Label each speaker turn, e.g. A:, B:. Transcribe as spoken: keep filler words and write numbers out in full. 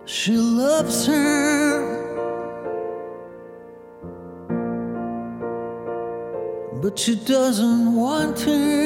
A: She loves her, but she doesn't want her.